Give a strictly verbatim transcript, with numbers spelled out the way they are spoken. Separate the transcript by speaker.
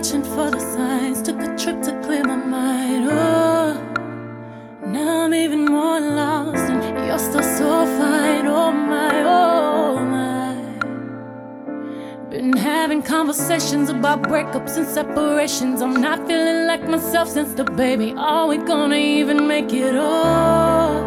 Speaker 1: watching for the signs. Took a trip to clear my mind. Oh, now I'm even more lost, and you're still so fine. Oh my, oh my. Been having conversations about breakups and separations. I'm not feeling like myself since the baby. Are we gonna even make it all?